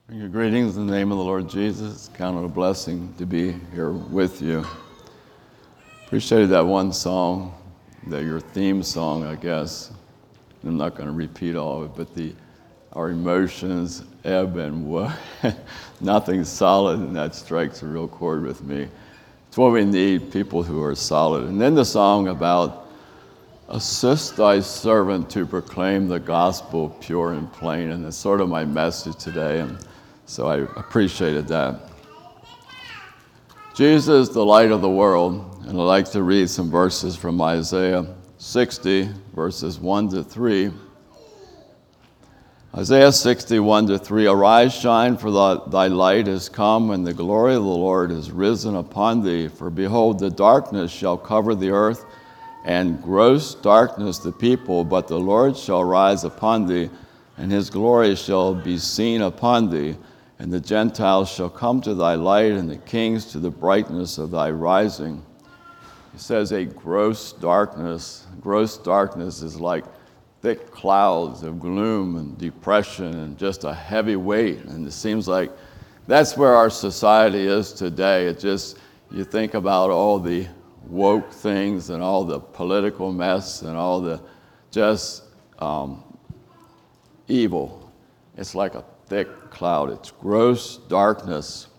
Bring your greetings in the name of the Lord Jesus. Count it a blessing to be here with you. Appreciated that one song, your theme song, I guess. I'm not going to repeat all of it, but our emotions ebb and what nothing's solid, and that strikes a real chord with me. It's what we need, people who are solid. And then the song about assist thy servant to proclaim the gospel pure and plain, and it's sort of my message today, and so I appreciated that. Jesus is the light of the world, and I'd like to read some verses from Isaiah 60, verses 1 to 3. Isaiah 60, 1 to 3, Arise, shine, for thy light is come, and the glory of the Lord is risen upon thee. For behold, the darkness shall cover the earth, and gross darkness the people, but the Lord shall rise upon thee, and his glory shall be seen upon thee. And the Gentiles shall come to thy light, and the kings to the brightness of thy rising. He says a gross darkness. Gross darkness is like thick clouds of gloom and depression and just a heavy weight. And it seems like that's where our society is today. It just, you think about all the woke things and all the political mess and all the just evil. It's like a thick cloud. It's gross darkness.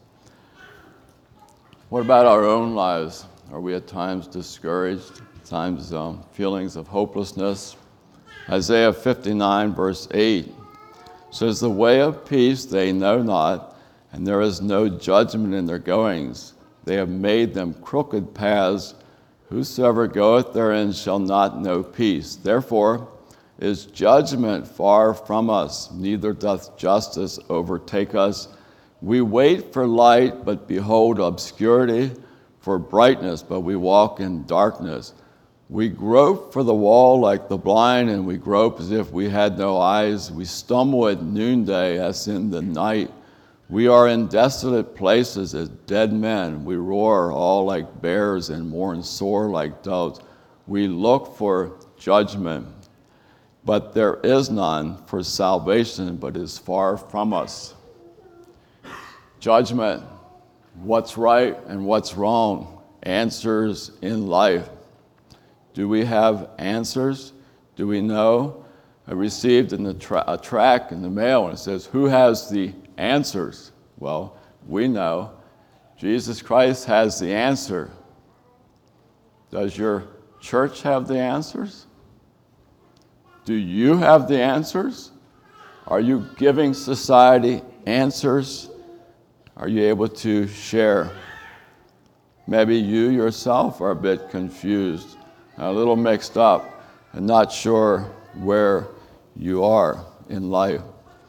What about our own lives? Are we at times discouraged? At times feelings of hopelessness? Isaiah 59 verse 8 says, The way of peace they know not, and there is no judgment in their goings. They have made them crooked paths. Whosoever goeth therein shall not know peace. Therefore is judgment far from us, neither doth justice overtake us. We wait for light, but behold obscurity, for brightness, but we walk in darkness. We grope for the wall like the blind, and we grope as if we had no eyes. We stumble at noonday as in the night. We are in desolate places as dead men. We roar all like bears and mourn sore like doves. We look for judgment, but there is none, for salvation but is far from us. Judgment, what's right and what's wrong, answers in life. Do we have answers? Do we know? I received a tract in the mail, and it says, who has the answers? Well, we know. Jesus Christ has the answer. Does your church have the answers? Do you have the answers? Are you giving society answers? Are you able to share? Maybe you yourself are a bit confused, a little mixed up, and not sure where you are in life.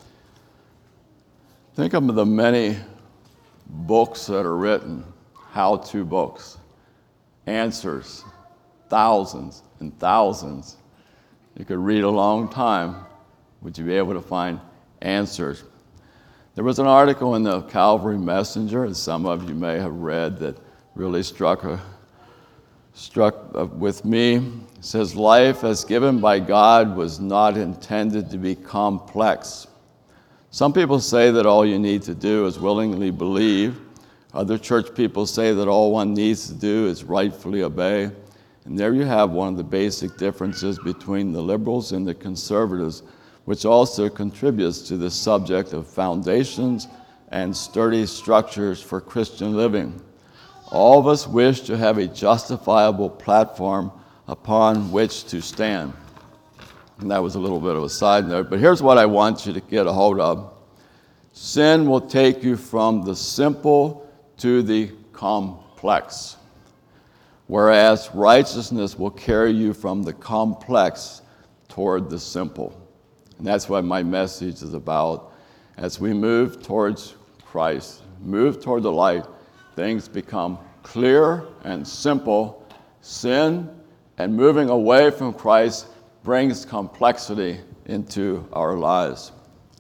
Think of the many books that are written, how-to books, answers, thousands and thousands. You could read a long time. Would you be able to find answers? There was an article in the Calvary Messenger, as some of you may have read, that really struck with me. It says, life as given by God was not intended to be complex. Some people say that all you need to do is willingly believe. Other church people say that all one needs to do is rightfully obey. And there you have one of the basic differences between the liberals and the conservatives, which also contributes to the subject of foundations and sturdy structures for Christian living. All of us wish to have a justifiable platform upon which to stand. And that was a little bit of a side note, but here's what I want you to get a hold of. Sin will take you from the simple to the complex, whereas righteousness will carry you from the complex toward the simple. And that's what my message is about. As we move towards Christ, move toward the light, things become clear and simple. Sin and moving away from Christ brings complexity into our lives.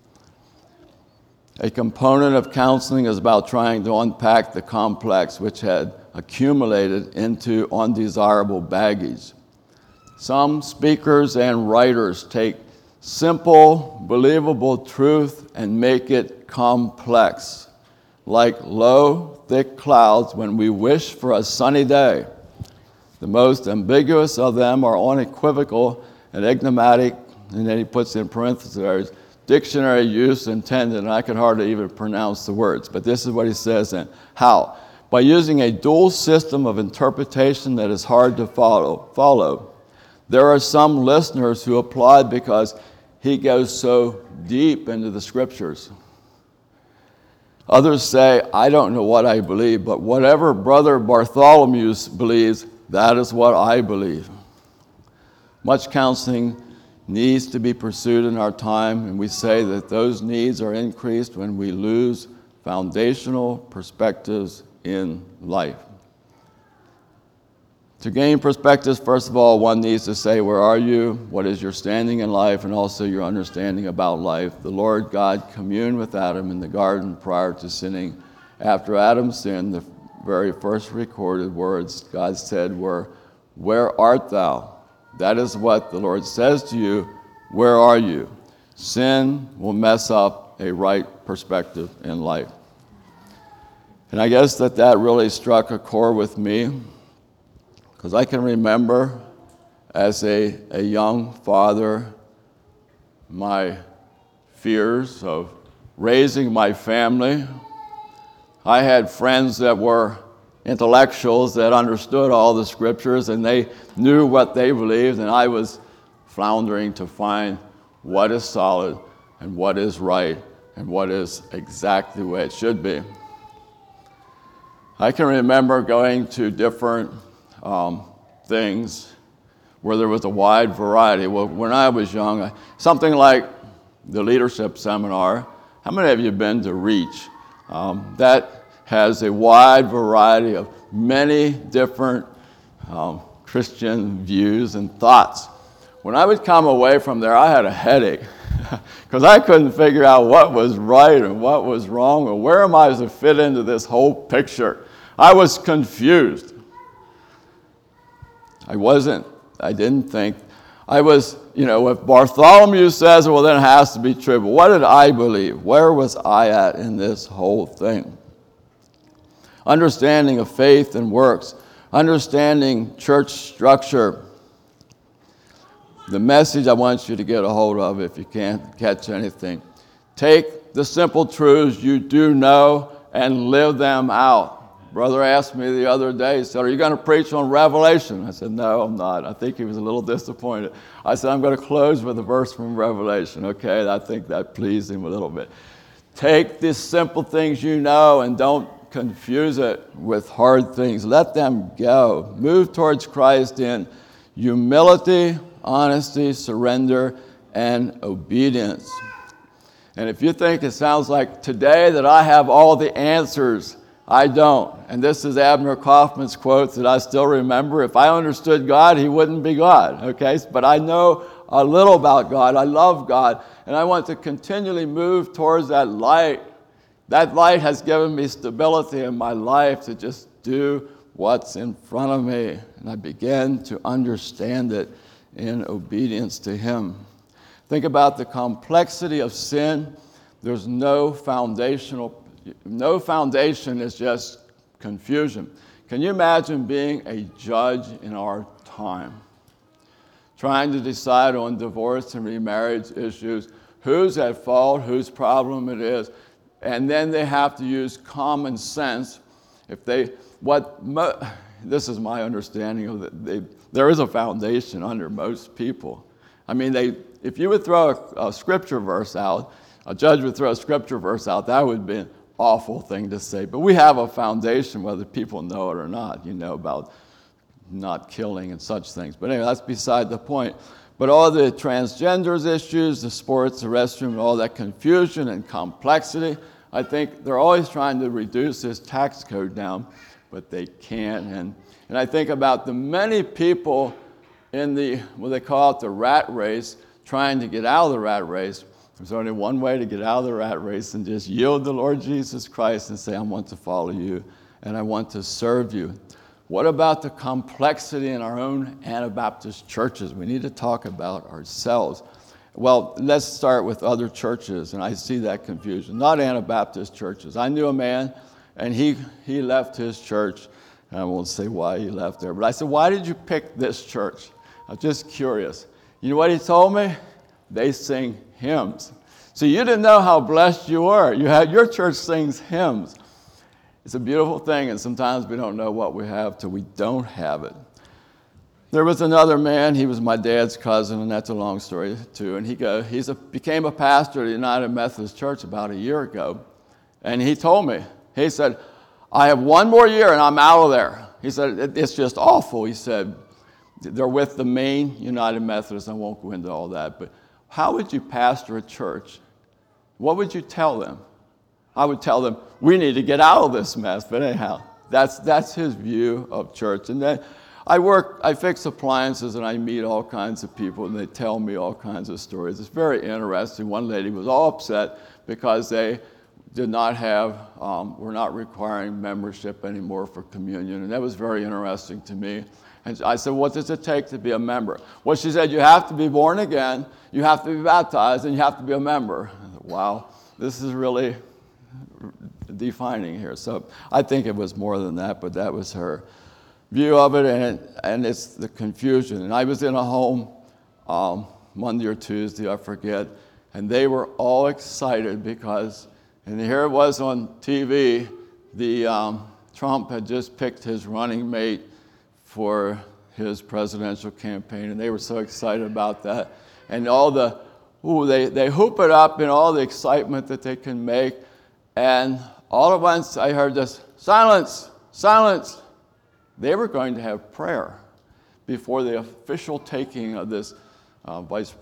A component of counseling is about trying to unpack the complex which had accumulated into undesirable baggage. Some speakers and writers take simple, believable truth and make it complex, like low, thick clouds when we wish for a sunny day. The most ambiguous of them are unequivocal and enigmatic, and then he puts in parentheses, dictionary use intended, and I can hardly even pronounce the words, but this is what he says then. How? By using a dual system of interpretation that is hard to follow. There are some listeners who applaud because he goes so deep into the scriptures. Others say, I don't know what I believe, but whatever Brother Bartholomew believes, that is what I believe. Much counseling needs to be pursued in our time, and we say that those needs are increased when we lose foundational perspectives in life. To gain perspectives, first of all, one needs to say, where are you? What is your standing in life? And also your understanding about life. The Lord God communed with Adam in the garden prior to sinning. After Adam sinned, the very first recorded words God said were, where art thou? That is what the Lord says to you, where are you? Sin will mess up a right perspective in life. And I guess that really struck a chord with me, because I can remember as a young father, my fears of raising my family. I had friends that were intellectuals that understood all the scriptures, and they knew what they believed, and I was floundering to find what is solid and what is right and what is exactly the way it should be. I can remember going to different things where there was a wide variety. Well, when I was young, something like the leadership seminar. How many of you have been to REACH? That has a wide variety of many different Christian views and thoughts. When I would come away from there, I had a headache because I couldn't figure out what was right and what was wrong, or where am I to fit into this whole picture. I was confused. I didn't think. I was, if Bartholomew says, well, then it has to be true. But what did I believe? Where was I at in this whole thing? Understanding of faith and works, understanding church structure. The message I want you to get a hold of, if you can't catch anything, take the simple truths you do know and live them out. Brother asked me the other day, he said, are you going to preach on Revelation? I said, no, I'm not. I think he was a little disappointed. I said, I'm going to close with a verse from Revelation. Okay, I think that pleased him a little bit. Take these simple things you know and don't confuse it with hard things. Let them go. Move towards Christ in humility, honesty, surrender, and obedience. And if you think it sounds like today that I have all the answers, I don't. And this is Abner Kaufman's quote that I still remember. If I understood God, he wouldn't be God. Okay? But I know a little about God. I love God. And I want to continually move towards that light. That light has given me stability in my life to just do what's in front of me. And I begin to understand it in obedience to him. Think about the complexity of sin. There's no foundation is just confusion. Can you imagine being a judge in our time? Trying to decide on divorce and remarriage issues, who's at fault, whose problem it is, and then they have to use common sense. This is my understanding of it. There is a foundation under most people. I mean, if you would throw a scripture verse out, a judge would throw a scripture verse out, that would be an awful thing to say. But we have a foundation, whether people know it or not, about not killing and such things. But anyway, that's beside the point. But all the transgenders issues, the sports, the restroom, all that confusion and complexity, I think they're always trying to reduce this tax code down, but they can't. And I think about the many people in what they call it the rat race, trying to get out of the rat race. There's only one way to get out of the rat race, and just yield to Lord Jesus Christ and say, I want to follow you and I want to serve you. What about the complexity in our own Anabaptist churches? We need to talk about ourselves. well, let's start with other churches, and I see that confusion. Not Anabaptist churches. I knew a man, and he left his church, and I won't say why he left there, but I said, why did you pick this church? I was just curious. You know what he told me? They sing hymns. So you didn't know how blessed you were. Your church sings hymns. It's a beautiful thing, and sometimes we don't know what we have till we don't have it. There was another man, he was my dad's cousin, and that's a long story too, and he became a pastor at the United Methodist Church about a year ago, and he told me, he said, I have one more year and I'm out of there. He said, it's just awful. He said, they're with the main United Methodist. I won't go into all that, but how would you pastor a church? What would you tell them? I would tell them, we need to get out of this mess. But anyhow, that's his view of church. And then I fix appliances, and I meet all kinds of people, and they tell me all kinds of stories. It's very interesting. One lady was all upset because they did not have, were not requiring membership anymore for communion, and that was very interesting to me. And I said, what does it take to be a member? Well, she said, you have to be born again, you have to be baptized, and you have to be a member. I thought, wow, this is really defining here. So I think it was more than that, but that was her view of it, and it's the confusion. And I was in a home Monday or Tuesday, I forget, and they were all excited because, and here it was on TV, Trump had just picked his running mate for his presidential campaign, and they were so excited about that. And all they hoop it up in all the excitement that they can make, and all at once I heard this, silence, silence. They were going to have prayer before the official taking of this vice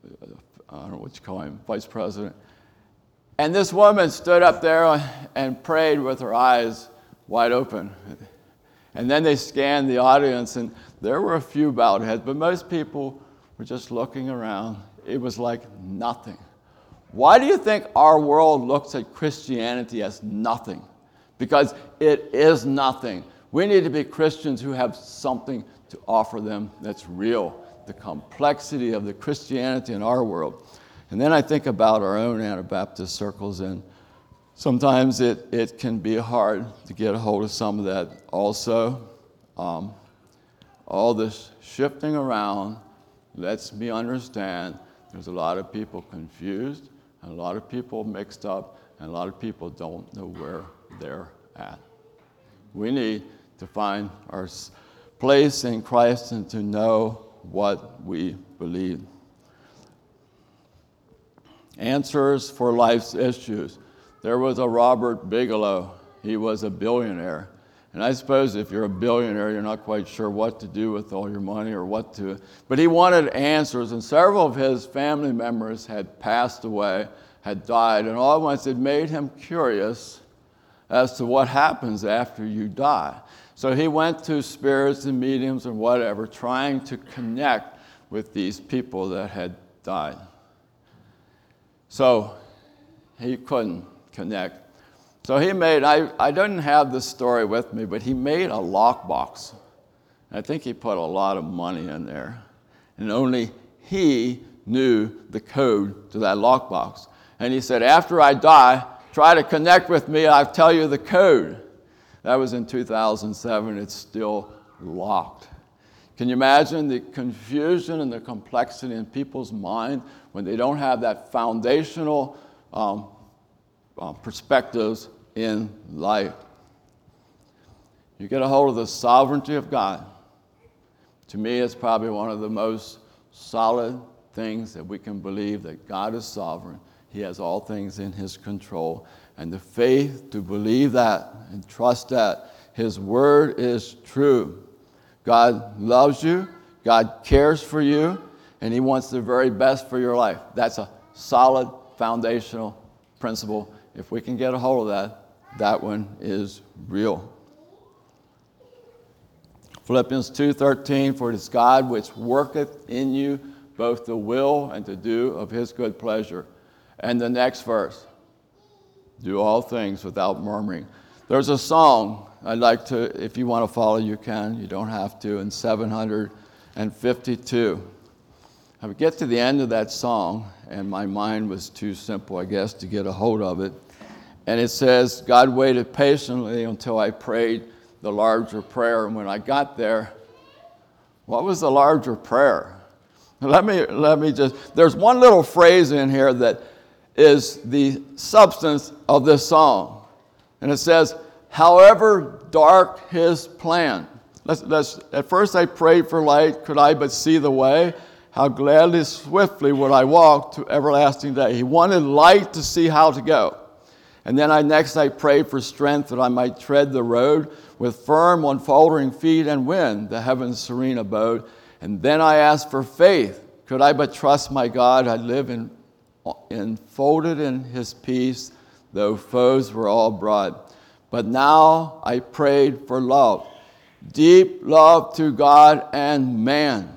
president. And this woman stood up there and prayed with her eyes wide open. And then they scanned the audience, and there were a few bowed heads, but most people were just looking around. It was like nothing. Why do you think our world looks at Christianity as nothing? Because it is nothing. We need to be Christians who have something to offer them that's real, the complexity of the Christianity in our world. And then I think about our own Anabaptist circles, and sometimes it can be hard to get a hold of some of that also. All this shifting around lets me understand there's a lot of people confused, and a lot of people mixed up, and a lot of people don't know where they're at. We need to find our place in Christ and to know what we believe. Answers for life's issues. There was a Robert Bigelow. He was a billionaire. And I suppose if you're a billionaire, you're not quite sure what to do with all your money or what to... But he wanted answers, and several of his family members had passed away, had died, and all at once it made him curious as to what happens after you die. So he went to spirits and mediums and whatever, trying to connect with these people that had died. So he couldn't connect. So he made, I didn't have this story with me, but he made a lockbox. I think he put a lot of money in there. And only he knew the code to that lockbox. And he said, after I die, try to connect with me, I'll tell you the code. That was in 2007. It's still locked. Can you imagine the confusion and the complexity in people's mind when they don't have that foundational perspectives in life? You get a hold of the sovereignty of God. To me, it's probably one of the most solid things that we can believe, that God is sovereign. He has all things in his control. And the faith to believe that and trust that his word is true. God loves you, God cares for you, and he wants the very best for your life. That's a solid foundational principle. If we can get a hold of that, that one is real. Philippians 2:13, for it is God which worketh in you both the will and to do of his good pleasure. And the next verse, do all things without murmuring. There's a song I'd like to, if you want to follow, you can. You don't have to. In 752. I would get to the end of that song, and my mind was too simple, I guess, to get a hold of it. And it says, God waited patiently until I prayed the larger prayer. And when I got there, what was the larger prayer? Let me just, there's one little phrase in here that is the substance of this song. And it says, however dark his plan. At first I prayed for light, could I but see the way, how gladly, swiftly would I walk to everlasting day. He wanted light to see how to go. And then I prayed for strength that I might tread the road with firm, unfaltering feet and win the heaven's serene abode. And then I asked for faith. Could I but trust my God, I'd live enfolded in his peace, though foes were all brought. But now I prayed for love, deep love to God and man.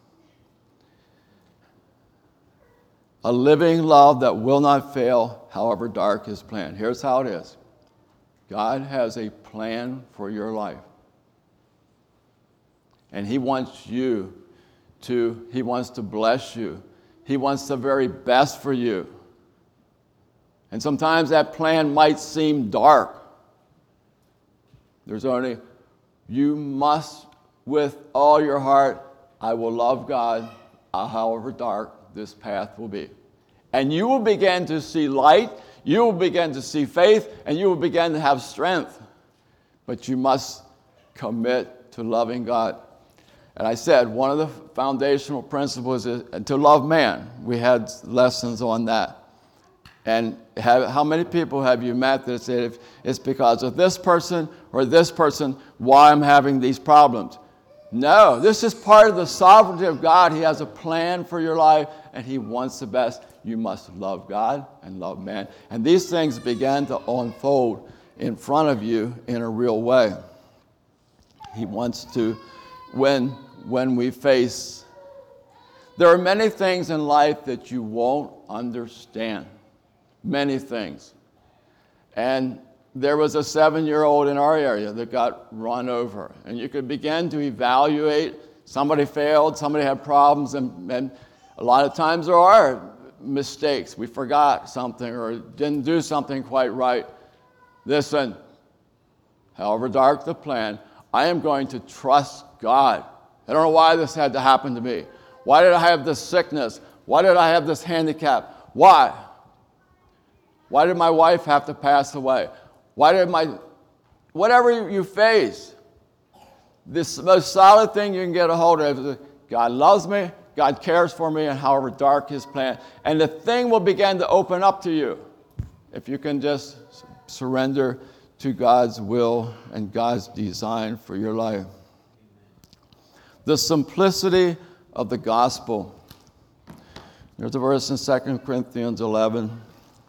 A living love that will not fail, however dark his plan. Here's how it is. God has a plan for your life. And he wants to bless you. He wants the very best for you. And sometimes that plan might seem dark. You must, with all your heart, I will love God, however dark this path will be. And you will begin to see light, you will begin to see faith, and you will begin to have strength. But you must commit to loving God. And I said, one of the foundational principles is to love man. We had lessons on that. And how many people have you met that said, if it's because of this person or this person, why I'm having these problems? No, this is part of the sovereignty of God. He has a plan for your life, and he wants the best. You must love God and love man. And these things began to unfold in front of you in a real way. He wants to, when we face, there are many things in life that you won't understand. Many things. And there was a 7-year-old in our area that got run over. And you could begin to evaluate. Somebody failed, somebody had problems, and a lot of times there are mistakes. We forgot something or didn't do something quite right. Listen, however dark the plan, I am going to trust God. I don't know why this had to happen to me. Why did I have this sickness? Why did I have this handicap? Why? Why did my wife have to pass away? Whatever you face, this most solid thing you can get a hold of is God loves me, God cares for me, and however dark his plan. And the thing will begin to open up to you if you can just surrender to God's will and God's design for your life. The simplicity of the gospel. There's a verse in 2 Corinthians 11.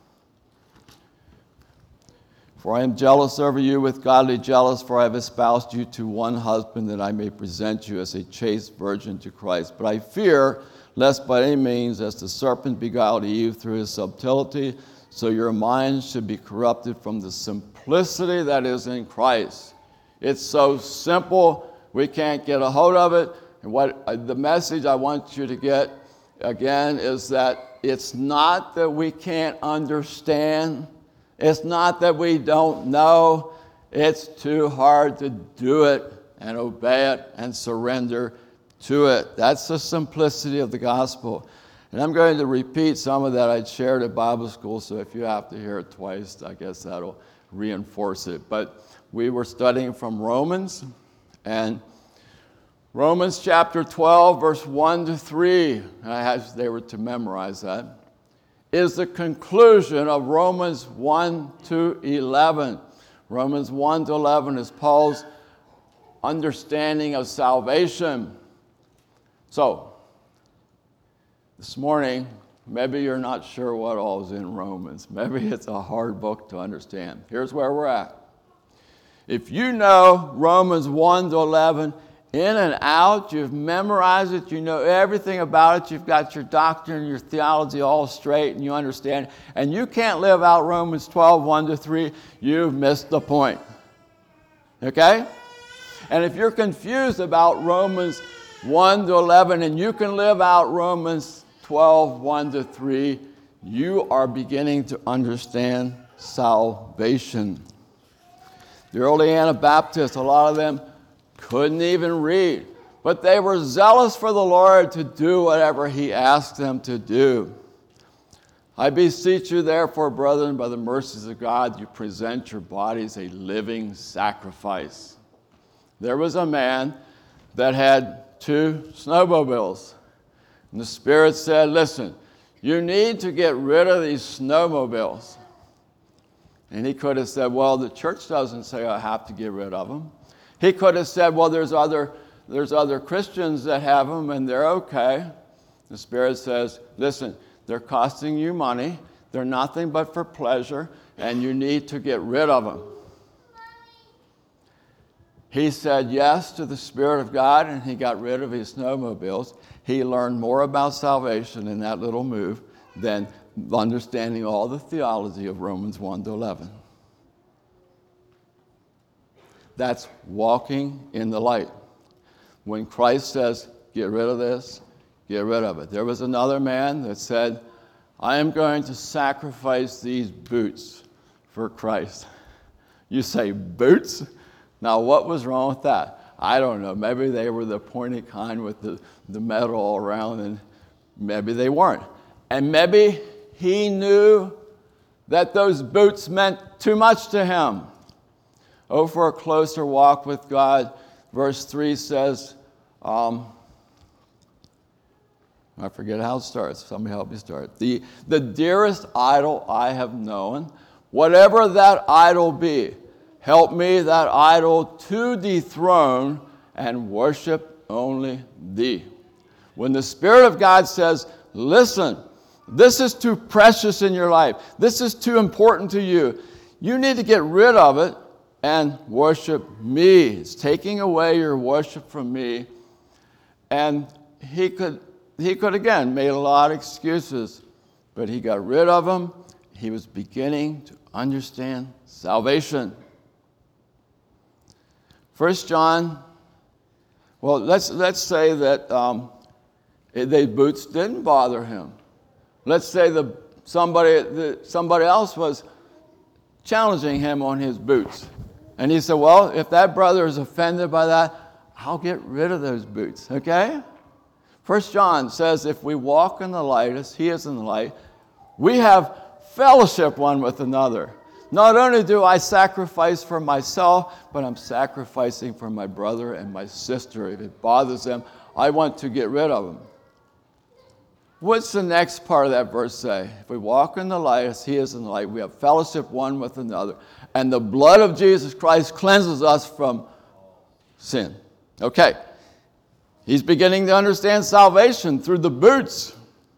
For I am jealous over you with godly jealous, for I have espoused you to one husband, that I may present you as a chaste virgin to Christ. But I fear, lest by any means, as the serpent beguiled Eve through his subtlety, so your minds should be corrupted from the simplicity that is in Christ. It's so simple, we can't get a hold of it. And the message I want you to get, again, is that it's not that we can't understand. It's not that we don't know. It's too hard to do it and obey it and surrender to it. That's the simplicity of the gospel. And I'm going to repeat some of that I shared at Bible school, so if you have to hear it twice, I guess that'll reinforce it. But we were studying from Romans, and Romans chapter 12, verse 1 to 3, they were to memorize that, is the conclusion of Romans 1 to 11. Romans 1 to 11 is Paul's understanding of salvation. So, this morning, maybe you're not sure what all is in Romans. Maybe it's a hard book to understand. Here's where we're at. If you know Romans 1 to 11, in and out, you've memorized it, you know everything about it, you've got your doctrine, your theology all straight, and you understand, and you can't live out Romans 12, 1 to 3, you've missed the point. Okay? And if you're confused about Romans 1 to 11, and you can live out Romans 12, 1 to 3, you are beginning to understand salvation. The early Anabaptists, a lot of them couldn't even read, but they were zealous for the Lord to do whatever he asked them to do. I beseech you, therefore, brethren, by the mercies of God, you present your bodies a living sacrifice. There was a man that had 2 snowmobiles. And the Spirit said, listen, you need to get rid of these snowmobiles. And he could have said, well, the church doesn't say I have to get rid of them. He could have said, well, there's other Christians that have them and they're okay. The Spirit says, listen, they're costing you money. They're nothing but for pleasure, and you need to get rid of them. He said yes to the Spirit of God, and he got rid of his snowmobiles. He learned more about salvation in that little move than understanding all the theology of Romans 1 to 11. That's walking in the light. When Christ says, get rid of this, get rid of it. There was another man that said, I am going to sacrifice these boots for Christ. You say, boots? Now, what was wrong with that? I don't know. Maybe they were the pointy kind with the metal all around, and maybe they weren't. And maybe he knew that those boots meant too much to him. Oh, for a closer walk with God. Verse 3 says, I forget how it starts. Somebody help me start. The dearest idol I have known, whatever that idol be, help me that idol to dethrone and worship only thee. When the Spirit of God says, listen, this is too precious in your life. This is too important to you. You need to get rid of it and worship me. It's taking away your worship from me. And he could again made a lot of excuses, but he got rid of them. He was beginning to understand salvation. 1 John, well, let's say that the boots didn't bother him. Let's say somebody else was challenging him on his boots. And he said, well, if that brother is offended by that, I'll get rid of those boots, okay? 1 John says, if we walk in the light as he is in the light, we have fellowship one with another. Not only do I sacrifice for myself, but I'm sacrificing for my brother and my sister. If it bothers them, I want to get rid of them. What's the next part of that verse say? If we walk in the light as he is in the light, we have fellowship one with another. And the blood of Jesus Christ cleanses us from sin. Okay. He's beginning to understand salvation through the boots.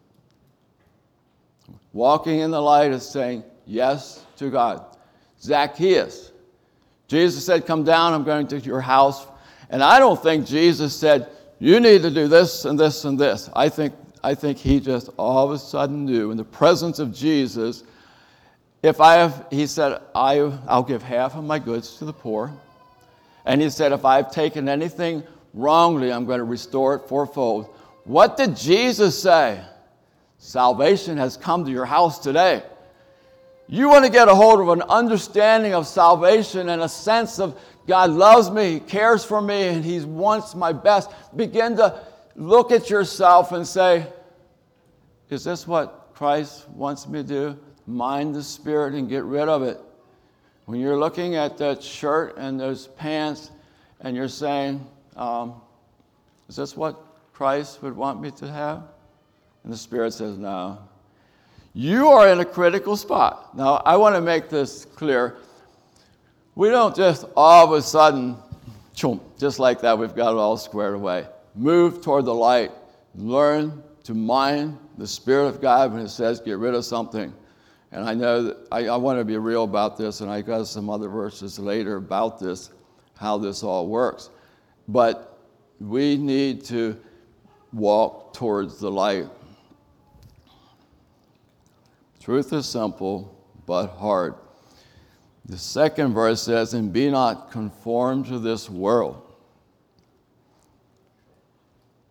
Walking in the light is saying yes to God. Zacchaeus. Jesus said, come down, I'm going to your house. And I don't think Jesus said, you need to do this and this and this. I think he just all of a sudden knew in the presence of Jesus, he said, I'll give half of my goods to the poor. And he said, if I've taken anything wrongly, I'm going to restore it fourfold. What did Jesus say? Salvation has come to your house today. You want to get a hold of an understanding of salvation and a sense of God loves me, He cares for me, and He wants my best. Begin to look at yourself and say, is this what Christ wants me to do? Mind the Spirit and get rid of it. When you're looking at that shirt and those pants and you're saying, is this what Christ would want me to have? And the Spirit says, no. You are in a critical spot. Now, I want to make this clear. We don't just all of a sudden, just like that, we've got it all squared away. Move toward the light. Learn to mind the Spirit of God when it says get rid of something. And I know that I want to be real about this, and I got some other verses later about this, how this all works. But we need to walk towards the light. Truth is simple, but hard. The second verse says, and be not conformed to this world.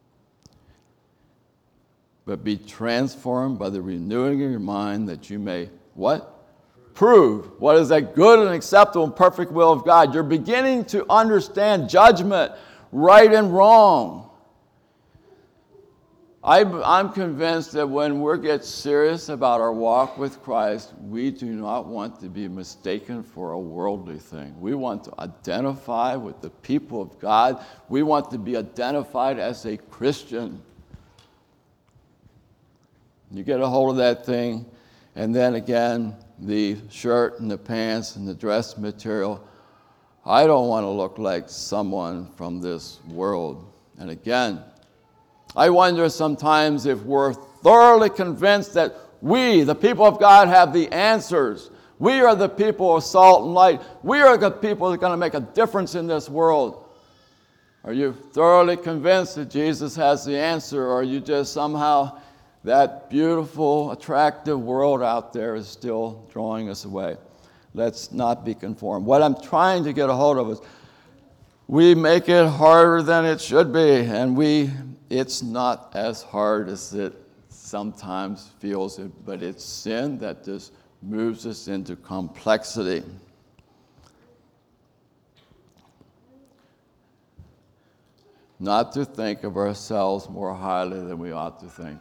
but be transformed by the renewing of your mind that you may, what? Prove what is that good and acceptable and perfect will of God. You're beginning to understand judgment, right and wrong. I'm convinced that when we get serious about our walk with Christ, we do not want to be mistaken for a worldly thing. We want to identify with the people of God. We want to be identified as a Christian. You get a hold of that thing, and then again, the shirt and the pants and the dress material. I don't want to look like someone from this world. And again, I wonder sometimes if we're thoroughly convinced that we, the people of God, have the answers. We are the people of salt and light. We are the people that are going to make a difference in this world. Are you thoroughly convinced that Jesus has the answer, or are you just somehow that beautiful, attractive world out there is still drawing us away? Let's not be conformed. What I'm trying to get a hold of is we make it harder than it should be, and it's not as hard as it sometimes feels, but it's sin that just moves us into complexity. Not to think of ourselves more highly than we ought to think.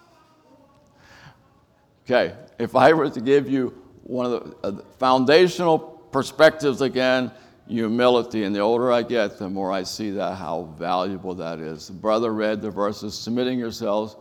Okay, if I were to give you one of the foundational perspectives again, humility, and the older I get, the more I see that how valuable that is. The brother read the verses, submitting yourselves,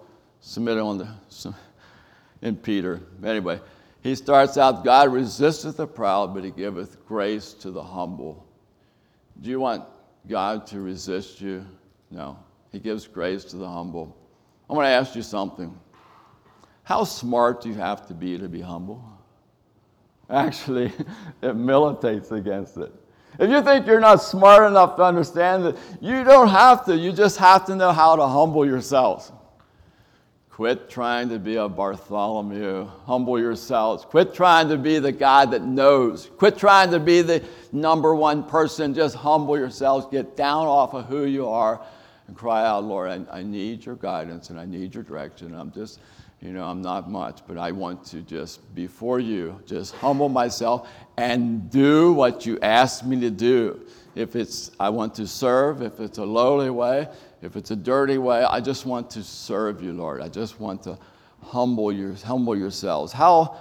in Peter. Anyway, he starts out, God resisteth the proud, but he giveth grace to the humble. Do you want God to resist you? No. He gives grace to the humble. I'm going to ask you something. How smart do you have to be humble? Actually, it militates against it. If you think you're not smart enough to understand it, you don't have to. You just have to know how to humble yourselves. Quit trying to be a Bartholomew. Humble yourselves. Quit trying to be the guy that knows. Quit trying to be the number one person. Just humble yourselves. Get down off of who you are and cry out, Lord, I need your guidance and I need your direction. I'm not much, but I want to just, before you, just humble myself and do what you ask me to do. If I want to serve, if it's a lowly way, if it's a dirty way, I just want to serve you, Lord. I just want to humble yourselves. How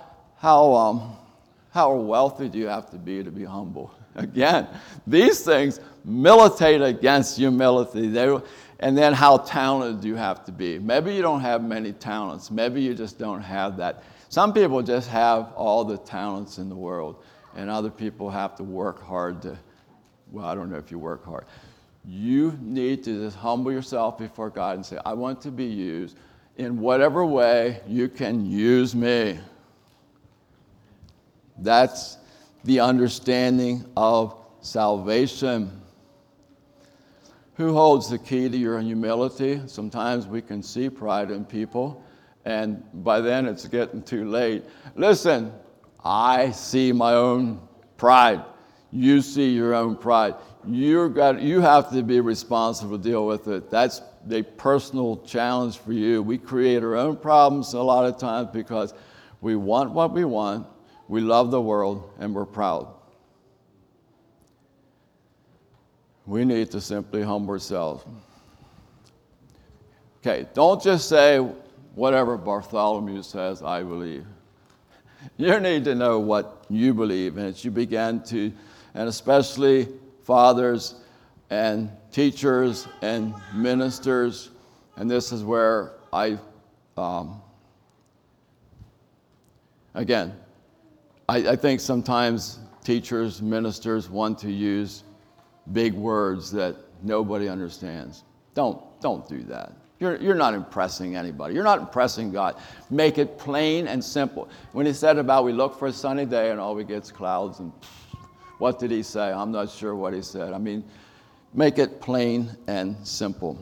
wealthy do you have to be humble? Again, these things militate against humility. And then how talented do you have to be? Maybe you don't have many talents. Maybe you just don't have that. Some people just have all the talents in the world, and other people have to work hard I don't know if you work hard. You need to just humble yourself before God and say, I want to be used in whatever way you can use me. That's the understanding of salvation. Who holds the key to your humility? Sometimes we can see pride in people, and by then it's getting too late. Listen, I see my own pride. You see your own pride. You have to be responsible to deal with it. That's a personal challenge for you. We create our own problems a lot of times because we want what we want, we love the world, and we're proud. We need to simply humble ourselves. Okay, don't just say whatever Bartholomew says, I believe. You need to know what you believe, and as you begin to, and especially fathers and teachers and ministers, and this is where I think sometimes teachers, ministers want to use big words that nobody understands. Don't do that. You're not impressing anybody. You're not impressing God. Make it plain and simple. When he said about we look for a sunny day and all we get is clouds, and what did he say? I'm not sure what he said. I mean, make it plain and simple.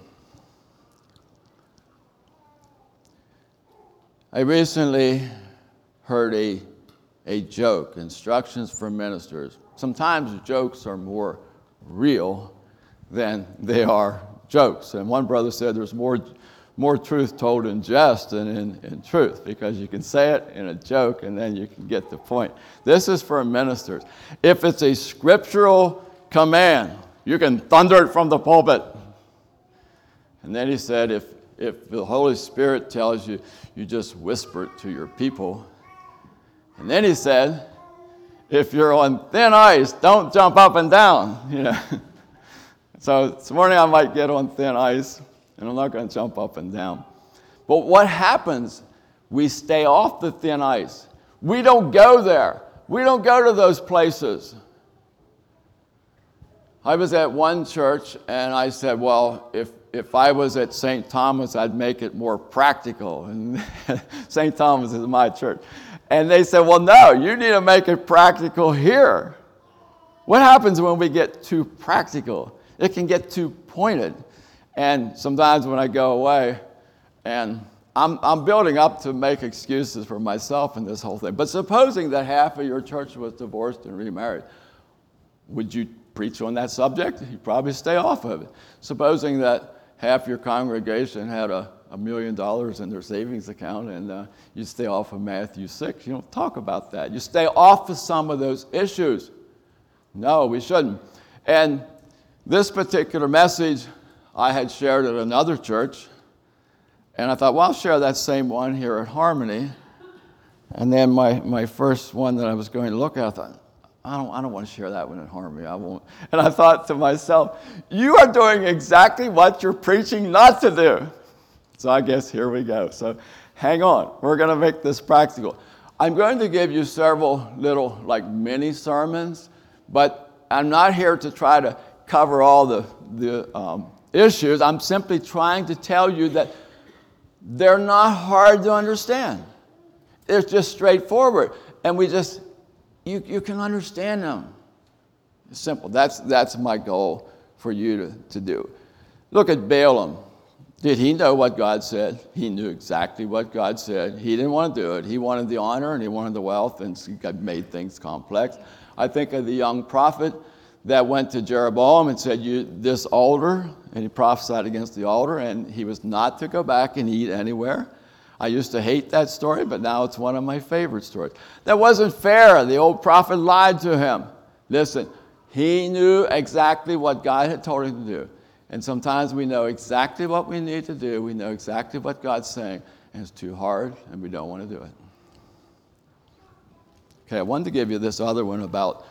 I recently heard a joke, instructions for ministers. Sometimes jokes are more real than they are jokes. And one brother said there's more more truth told in jest than in truth, because you can say it in a joke and then you can get the point. This is for ministers. If it's a scriptural command, you can thunder it from the pulpit. And then he said, if the Holy Spirit tells you, you just whisper it to your people. And then he said, if you're on thin ice, don't jump up and down. You know. So this morning I might get on thin ice, and I'm not going to jump up and down. But what happens? We stay off the thin ice. We don't go there. We don't go to those places. I was at one church, and I said, well, if I was at St. Thomas, I'd make it more practical. And St. Thomas is my church. And they said, well, no, you need to make it practical here. What happens when we get too practical? It can get too pointed. And sometimes when I go away, and I'm building up to make excuses for myself in this whole thing. But supposing that half of your church was divorced and remarried, would you preach on that subject? You'd probably stay off of it. Supposing that half your congregation had $1 million in their savings account, and you stay off of Matthew 6. You don't talk about that. You stay off of some of those issues. No, we shouldn't. And this particular message I had shared at another church, and I thought, well, I'll share that same one here at Harmony. And then my first one that I was going to look at, I thought, I don't want to share that one at Harmony. I won't. And I thought to myself, you are doing exactly what you're preaching not to do. So I guess here we go. So hang on. We're going to make this practical. I'm going to give you several little mini sermons, but I'm not here to try to cover all the issues. I'm simply trying to tell you that they're not hard to understand. It's just straightforward. And you can understand them. It's simple. That's my goal for you to do. Look at Balaam. Did he know what God said? He knew exactly what God said. He didn't want to do it. He wanted the honor and he wanted the wealth, and God made things complex. I think of the young prophet that went to Jeroboam and said, this altar, and he prophesied against the altar, and he was not to go back and eat anywhere. I used to hate that story, but now it's one of my favorite stories. That wasn't fair. The old prophet lied to him. Listen, he knew exactly what God had told him to do. And sometimes we know exactly what we need to do. We know exactly what God's saying, and it's too hard, and we don't want to do it. Okay, I wanted to give you this other one about,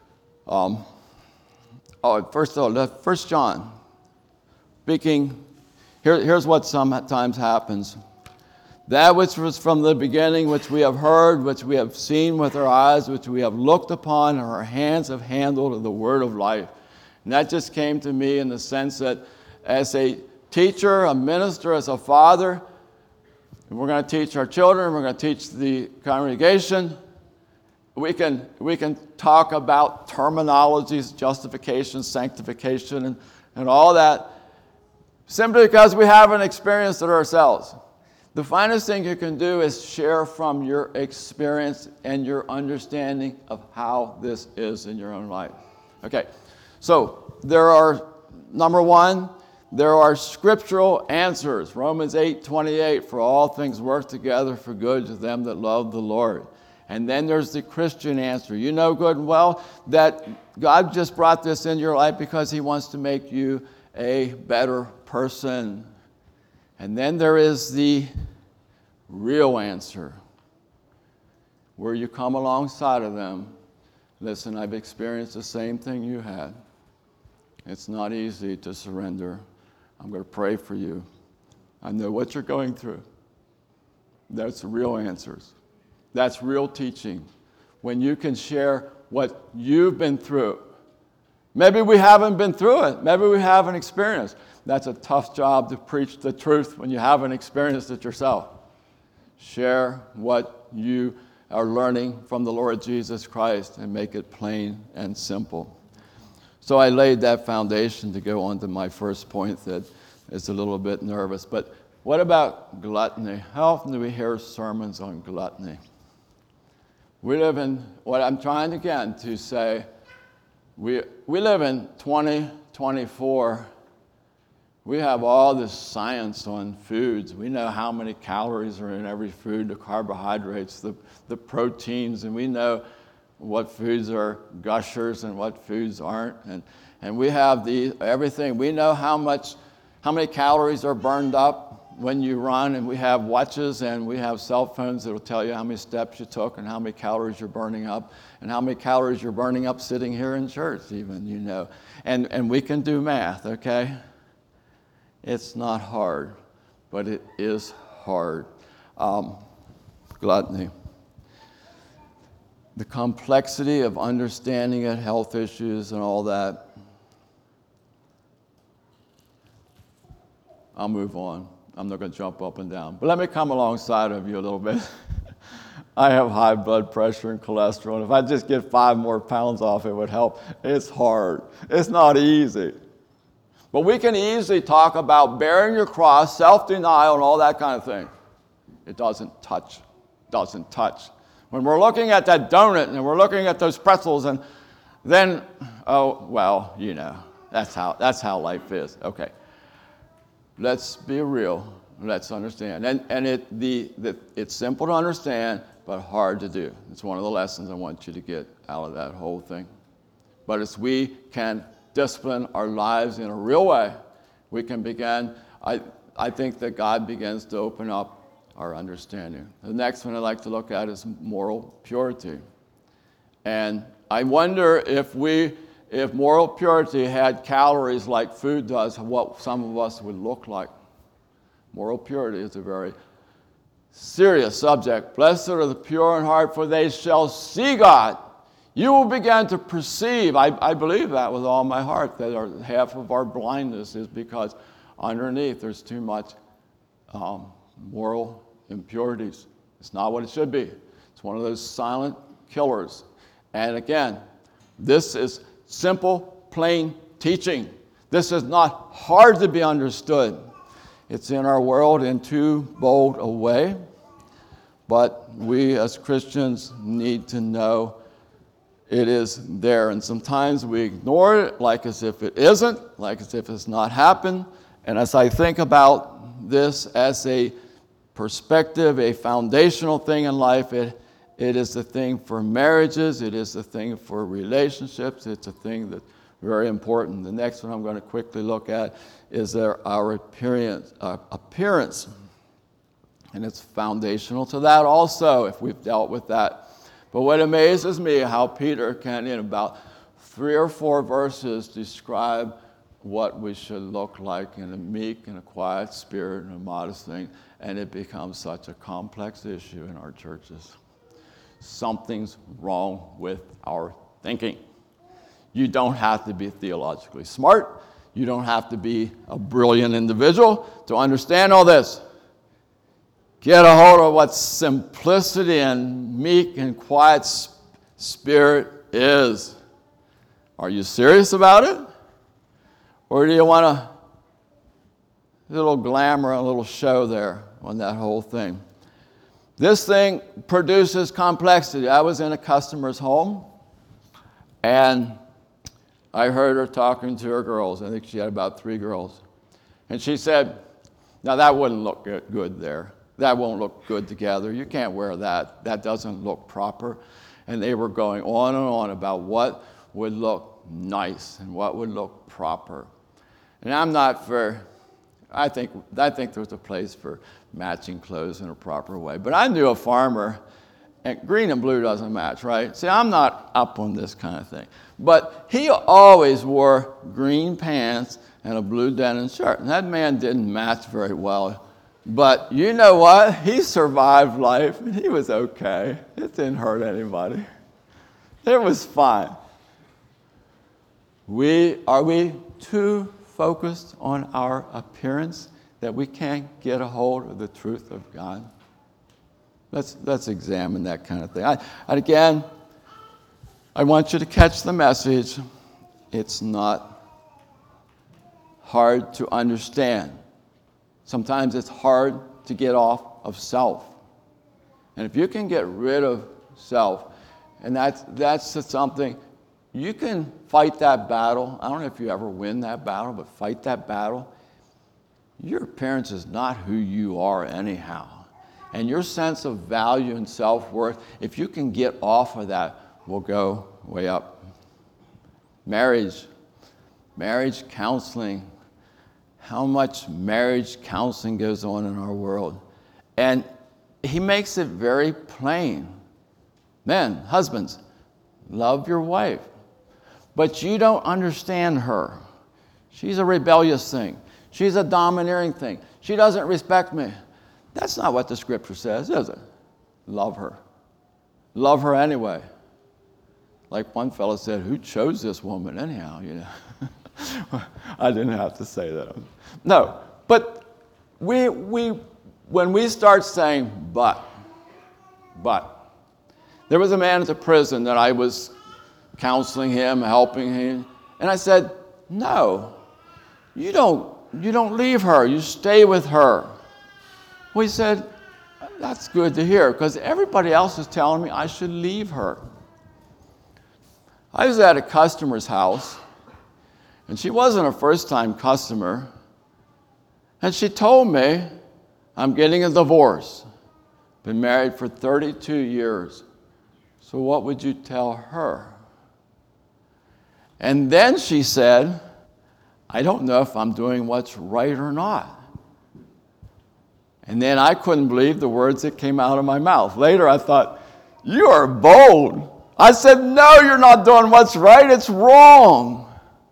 first of all, 1 John. Speaking, here's what sometimes happens. That which was from the beginning, which we have heard, which we have seen with our eyes, which we have looked upon, and our hands have handled the word of life. And that just came to me in the sense that as a teacher, a minister, as a father, and we're going to teach our children, we're going to teach the congregation, we can talk about terminologies, justification, sanctification, and all that, simply because we haven't experienced it ourselves. The finest thing you can do is share from your experience and your understanding of how this is in your own life. Okay, so there are, number one, there are scriptural answers. Romans 8:28, for all things work together for good to them that love the Lord. And then there's the Christian answer. You know good and well that God just brought this into your life because he wants to make you a better person. And then there is the real answer, where you come alongside of them. Listen, I've experienced the same thing you had. It's not easy to surrender. I'm going to pray for you. I know what you're going through. That's the real answers. That's real teaching. When you can share what you've been through. Maybe we haven't been through it. Maybe we haven't experienced. That's a tough job to preach the truth when you haven't experienced it yourself. Share what you are learning from the Lord Jesus Christ and make it plain and simple. So I laid that foundation to go on to my first point that is a little bit nervous. But what about gluttony? How often do we hear sermons on gluttony? We live in, what I'm trying again to say, we live in 2024 We have all this science on foods. We know how many calories are in every food, the carbohydrates, the proteins, and we know what foods are gushers and what foods aren't. And we have everything. We know how many calories are burned up when you run, and we have watches and we have cell phones that will tell you how many steps you took and how many calories you're burning up and how many calories you're burning up sitting here in church even, you know. And we can do math, okay? It's not hard, but it is hard. Gluttony. The complexity of understanding it, health issues and all that. I'll move on. I'm not going to jump up and down. But let me come alongside of you a little bit. I have high blood pressure and cholesterol, and if I just get 5 more pounds off, it would help. It's hard. It's not easy. But we can easily talk about bearing your cross, self-denial, and all that kind of thing. It doesn't touch. Doesn't touch. When we're looking at that donut and we're looking at those pretzels, and then, oh, well, you know, that's how life is. Okay. Let's be real. Let's understand. And it's simple to understand, but hard to do. It's one of the lessons I want you to get out of that whole thing. But as we can discipline our lives in a real way, we can begin, I think that God begins to open up our understanding. The next one I'd like to look at is moral purity. And I wonder if moral purity had calories like food does, what some of us would look like. Moral purity is a very serious subject. Blessed are the pure in heart, for they shall see God. You will begin to perceive, I believe that with all my heart, that half of our blindness is because underneath there's too much moral impurities. It's not what it should be. It's one of those silent killers. And again, this is simple, plain teaching. This is not hard to be understood. It's in our world in too bold a way, but we as Christians need to know it is there. And sometimes we ignore it like as if it isn't, like as if it's not happened. And as I think about this as a perspective, a foundational thing in life, it is the thing for marriages. It is the thing for relationships. It's a thing that's very important. The next one I'm going to quickly look at is our appearance. And it's foundational to that also, if we've dealt with that. But what amazes me, how Peter can, in about 3 or 4 verses, describe what we should look like in a meek and a quiet spirit and a modest thing. And it becomes such a complex issue in our churches. Something's wrong with our thinking. You don't have to be theologically smart. You don't have to be a brilliant individual to understand all this. Get a hold of what simplicity and meek and quiet spirit is. Are you serious about it? Or do you want a little glamour, a little show there on that whole thing? This thing produces complexity. I was in a customer's home, and I heard her talking to her girls. I think she had about 3 girls. And she said, now that wouldn't look good there. That won't look good together. You can't wear that. That doesn't look proper. And they were going on and on about what would look nice and what would look proper. And I'm not for, I think there's a place for matching clothes in a proper way. But I knew a farmer, and green and blue doesn't match, right? See, I'm not up on this kind of thing. But he always wore green pants and a blue denim shirt. And that man didn't match very well. But you know what? He survived life, and he was okay. It didn't hurt anybody. It was fine. Are we too focused on our appearance that we can't get a hold of the truth of God? Let's examine that kind of thing. Again, I want you to catch the message. It's not hard to understand. Sometimes it's hard to get off of self. And if you can get rid of self, and that's something, you can fight that battle. I don't know if you ever win that battle, but fight that battle. your appearance is not who you are anyhow. And your sense of value and self-worth, if you can get off of that, will go way up. Marriage counseling. How much marriage counseling goes on in our world. And he makes it very plain. Men, husbands, love your wife. But you don't understand her. She's a rebellious thing. She's a domineering thing. She doesn't respect me. That's not what the scripture says, is it? Love her. Love her anyway. Like one fellow said, who chose this woman anyhow? You know, I didn't have to say that. No, but when we start saying but, there was a man at the prison that I was counseling him, helping him, and I said, no, you don't leave her. You stay with her. Well, he said, that's good to hear, because everybody else is telling me I should leave her. I was at a customer's house, and she wasn't a first-time customer, and she told me, I'm getting a divorce. Been married for 32 years. So what would you tell her? And then she said, I don't know if I'm doing what's right or not. And then I couldn't believe the words that came out of my mouth. Later I thought, you are bold. I said, no, you're not doing what's right. It's wrong.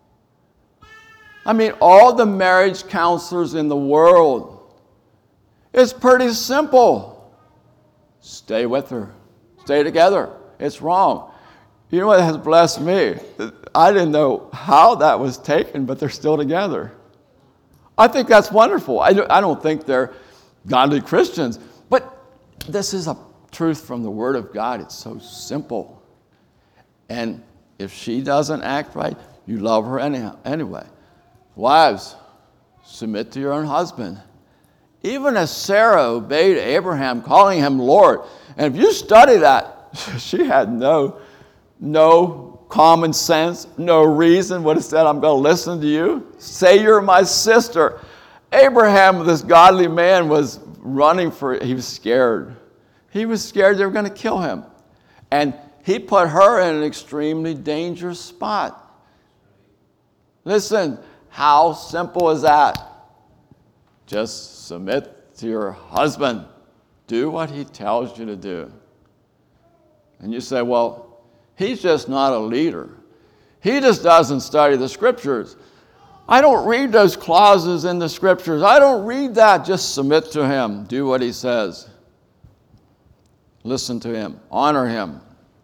I mean, all the marriage counselors in the world, it's pretty simple. Stay with her. Stay together. It's wrong. You know what has blessed me? I didn't know how that was taken, but they're still together. I think that's wonderful. I don't think they're godly Christians, but this is a truth from the Word of God. It's so simple. And if she doesn't act right, you love her anyway. Wives, submit to your own husband. Even as Sarah obeyed Abraham, calling him Lord. And if you study that, she had no common sense, no reason would have said, I'm going to listen to you. Say you're my sister. Abraham, this godly man, was running he was scared. He was scared they were going to kill him. And he put her in an extremely dangerous spot. Listen, how simple is that? Just submit to your husband. Do what he tells you to do. And you say, well, he's just not a leader. He just doesn't study the scriptures. I don't read those clauses in the scriptures. I don't read that. Just submit to him. Do what he says. Listen to him. Honor him.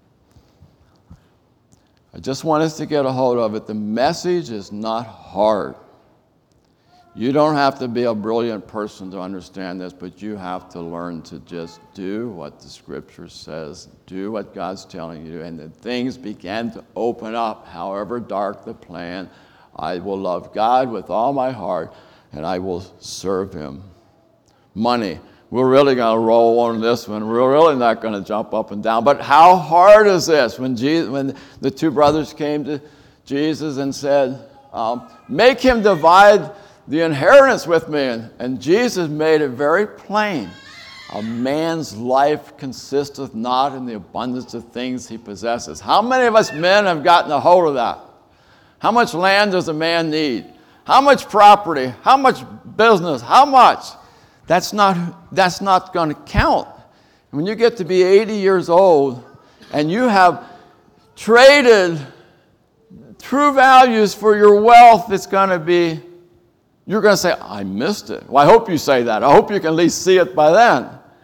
I just want us to get a hold of it. The message is not hard. You don't have to be a brilliant person to understand this, but you have to learn to just do what the scripture says. Do what God's telling you, and then things begin to open up, however dark the plan. I will love God with all my heart, and I will serve him. Money. We're really going to roll on this one. We're really not going to jump up and down. But how hard is this? When the two brothers came to Jesus and said, make him divide the inheritance with me. And Jesus made it very plain. A man's life consisteth not in the abundance of things he possesses. How many of us men have gotten a hold of that? How much land does a man need? How much property? How much business? How much? That's not going to count. When you get to be 80 years old and you have traded true values for your wealth, it's going to be, you're going to say, I missed it. Well, I hope you say that. I hope you can at least see it by then.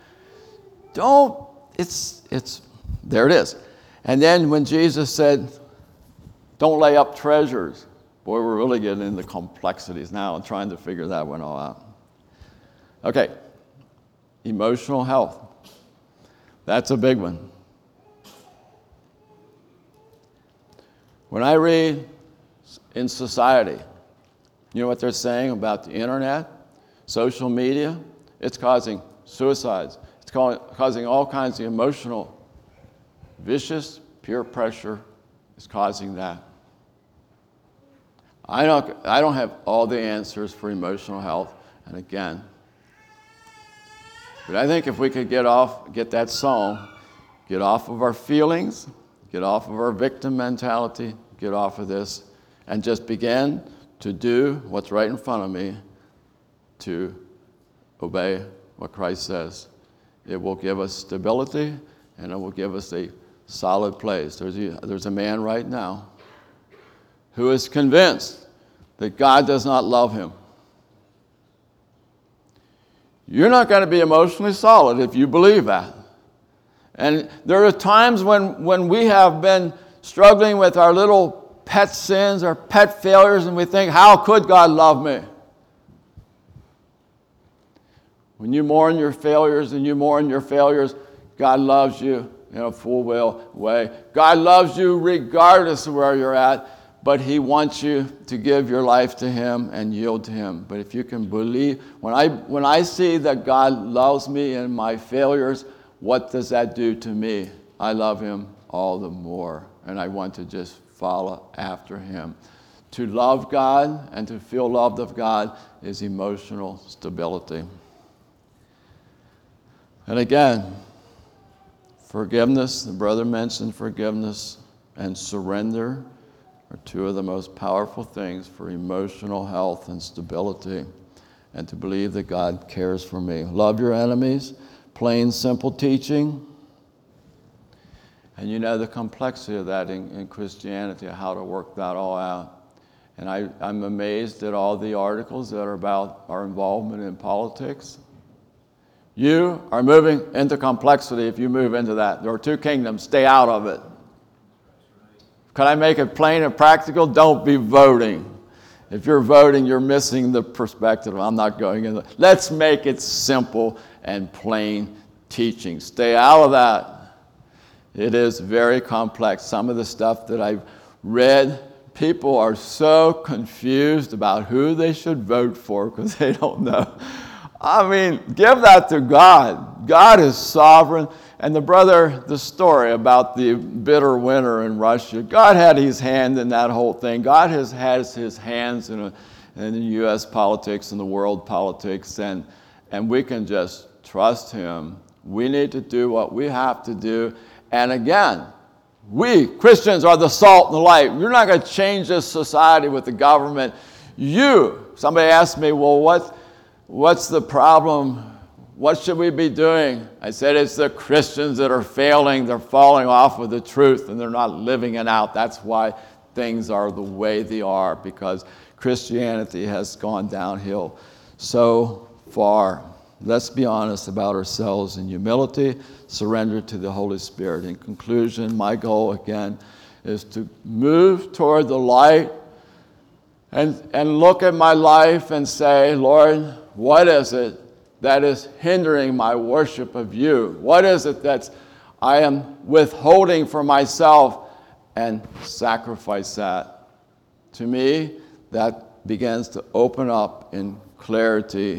There it is. And then when Jesus said, don't lay up treasures. Boy, we're really getting into complexities now and trying to figure that one all out. Okay, emotional health. That's a big one. When I read in society, you know what they're saying about the internet, social media? It's causing suicides. It's causing all kinds of emotional, vicious peer pressure is causing that. I don't have all the answers for emotional health, and again. But I think if we could get that song, get off of our feelings, get off of our victim mentality, get off of this, and just begin to do what's right in front of me, to obey what Christ says. It will give us stability, and it will give us a solid place. There's a man right now who is convinced that God does not love him. You're not going to be emotionally solid if you believe that. And there are times when we have been struggling with our little pet sins, our pet failures, and we think, how could God love me? When you mourn your failures and you mourn your failures, God loves you in a full way. God loves you regardless of where you're at, but he wants you to give your life to him and yield to him. But if you can believe, when I see that God loves me in my failures, what does that do to me? I love him all the more, and I want to just follow after him. To love God and to feel loved of God is emotional stability. And again, forgiveness, the brother mentioned forgiveness, and surrender are two of the most powerful things for emotional health and stability, and to believe that God cares for me. Love your enemies, plain, simple teaching. And you know the complexity of that in Christianity, how to work that all out. And I'm amazed at all the articles that are about our involvement in politics. You are moving into complexity if you move into that. There are two kingdoms. Stay out of it. Can I make it plain and practical? Don't be voting. If you're voting, you're missing the perspective. I'm not going into it. Let's make it simple and plain teaching. Stay out of that. It is very complex. Some of the stuff that I've read, people are so confused about who they should vote for because they don't know. I mean, give that to God. God is sovereign. And the story about the bitter winter in Russia, God had his hand in that whole thing. God has his hands in the U.S. politics and the world politics, and we can just trust him. We need to do what we have to do. And again, we, Christians, are the salt and the light. You're not going to change this society with the government. Somebody asked me, well, what's the problem? What should we be doing? I said, it's the Christians that are failing. They're falling off with the truth, and they're not living it out. That's why things are the way they are, because Christianity has gone downhill so far. Let's be honest about ourselves in humility, surrender to the Holy Spirit. In conclusion, my goal, again, is to move toward the light and look at my life and say, Lord, what is it that is hindering my worship of you? What is it that I am withholding for myself, and sacrifice that? To me, that begins to open up in clarity.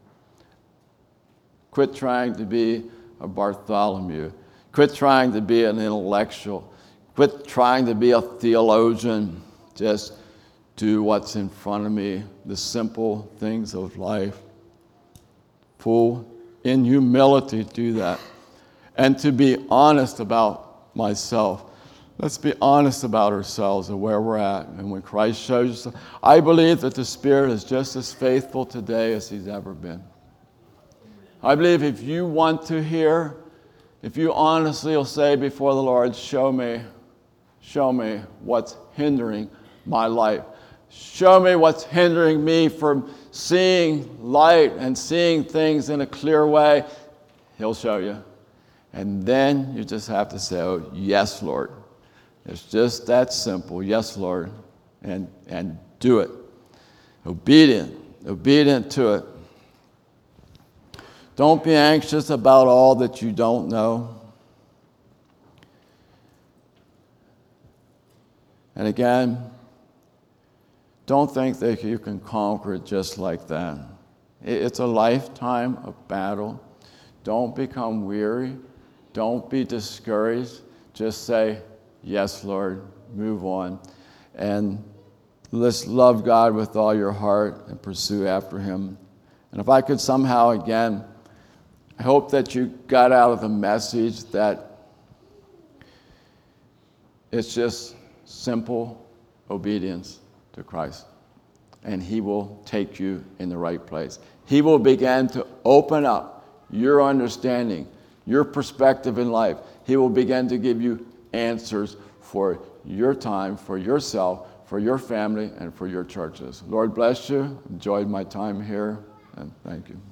Quit trying to be a Bartholomew. Quit trying to be an intellectual. Quit trying to be a theologian. Just do what's in front of me, the simple things of life. In humility, do that. And to be honest about myself. Let's be honest about ourselves and where we're at. And when Christ shows us, I believe that the Spirit is just as faithful today as he's ever been. I believe if you want to hear, if you honestly will say before the Lord, show me what's hindering my life. Show me what's hindering me from seeing light and seeing things in a clear way. He'll show you. And then you just have to say, oh, yes, Lord. It's just that simple. Yes, Lord. And do it. Obedient to it. Don't be anxious about all that you don't know. And again, don't think that you can conquer it just like that. It's a lifetime of battle. Don't become weary. Don't be discouraged. Just say, yes, Lord, move on. And let's love God with all your heart and pursue after him. And if I could somehow, again, I hope that you got out of the message that it's just simple obedience to Christ. And he will take you in the right place. He will begin to open up your understanding, your perspective in life. He will begin to give you answers for your time, for yourself, for your family, and for your churches. Lord bless you. Enjoyed my time here, and thank you.